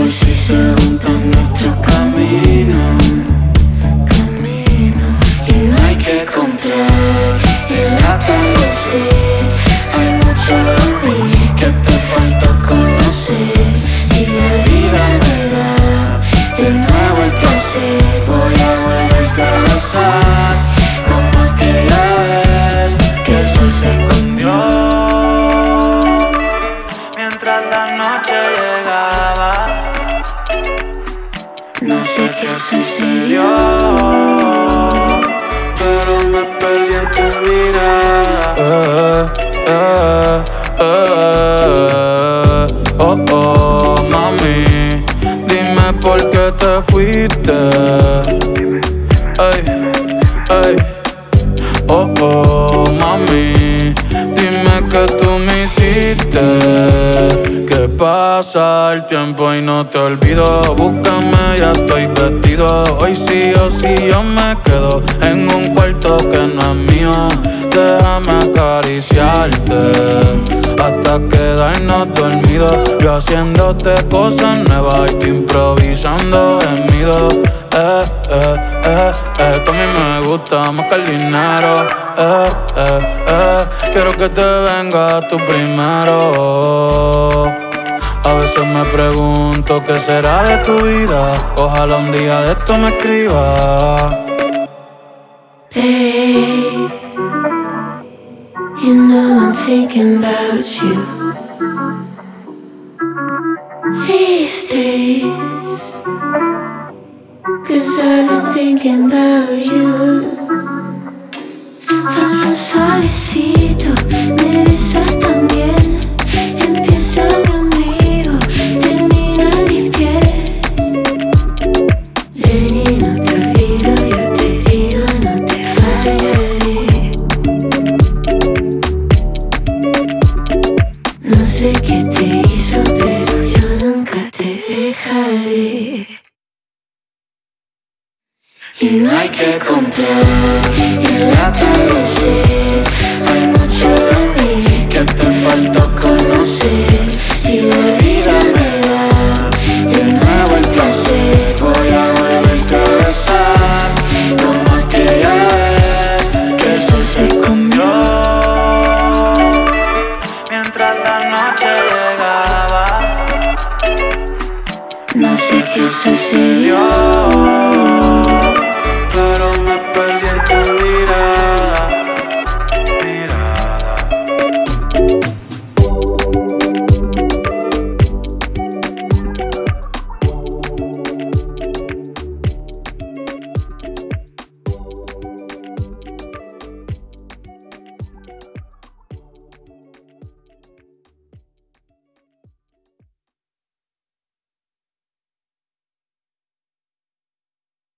sol si se juntan nuestros caminos. Y no hay que comprar el atardecer. Hay mucho de mí que te falta conocer. Si la vida me da de nuevo el placer, voy a volverte a besar como aquella vez que el sol se escondió mientras la noche llegaba. No sé qué sucedió, pero me perdí en tu mirada. Oh, oh, mami, dime por qué te fuiste. Ay, ay. Oh, oh, mami, dime que tú me hiciste. Que pasa el tiempo y no te olvido. Búscame, ya estoy vestido. Hoy sí o sí yo me quedo en un cuarto que no es mío. Déjame acariciarte hasta quedarnos dormidos. Yo haciéndote cosas nuevas y tú improvisando gemidos. Esto a mí me gusta más que el dinero. Quiero que te vengas tú primero. A veces me pregunto qué será de tu vida. Ojalá un día de esto me escriba. Babe, you know I'm thinking about you these days, 'cause I've been thinking about you. Vamos suavecito, me besas también. Empieza mi amigo, termina mis pies. Ven y no te olvido, yo te digo, no te fallaré. No sé qué te hizo, pero yo nunca te dejaré. Y no hay que comprar el atardecer. Hay mucho de mí que te falta conocer. Si la vida me da de nuevo el placer, voy a volverte a besar como aquella vez que el sol se escondió mientras la noche llegaba. No sé qué sucedió,